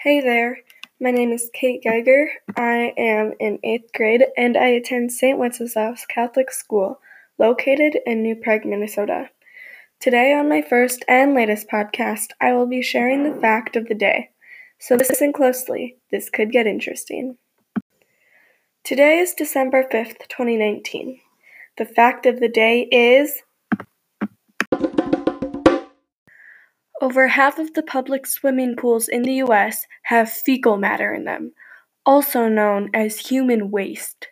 Hey there, my name is Kate Geiger. I am in 8th grade and I attend St. Wenceslaus Catholic School, located in New Prague, Minnesota. Today on my first and latest podcast, I will be sharing the fact of the day. So listen closely, this could get interesting. Today is December 5th, 2019. The fact of the day is over half of the public swimming pools in the U.S. have fecal matter in them, also known as human waste.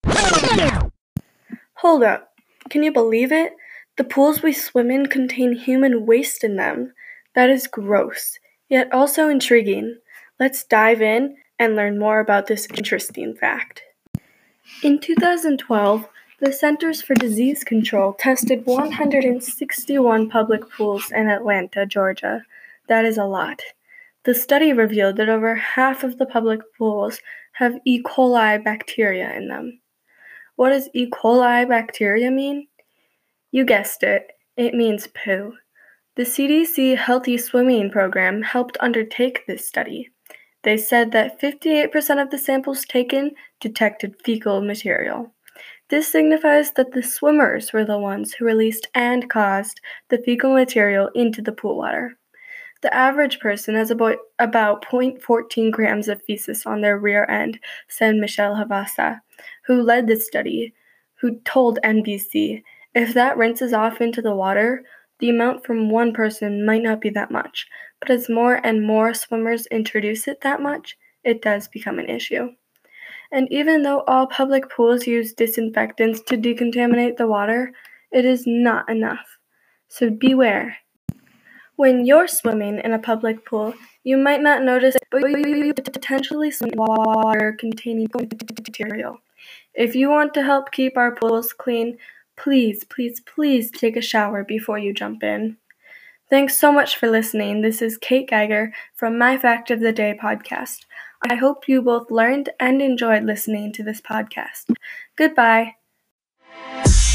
Hold up, can you believe it? The pools we swim in contain human waste in them. That is gross, yet also intriguing. Let's dive in and learn more about this interesting fact. In 2012, the Centers for Disease Control tested 161 public pools in Atlanta, Georgia. That is a lot. The study revealed that over half of the public pools have E. coli bacteria in them. What does E. coli bacteria mean? You guessed it, it means poo. The CDC Healthy Swimming program helped undertake this study. They said that 58% of the samples taken detected fecal material. This signifies that the swimmers were the ones who released and caused the fecal material into the pool water. The average person has about 0.14 grams of feces on their rear end, said Michelle Havasa, who led the study, who told NBC, if that rinses off into the water, the amount from one person might not be that much, but as more and more swimmers introduce it that much, it does become an issue. And even though all public pools use disinfectants to decontaminate the water, it is not enough. So beware. When you're swimming in a public pool, you might not notice it, but you potentially swim in water containing material. If you want to help keep our pools clean, please take a shower before you jump in. Thanks so much for listening. This is Kate Geiger from My Fact of the Day podcast. I hope you both learned and enjoyed listening to this podcast. Goodbye.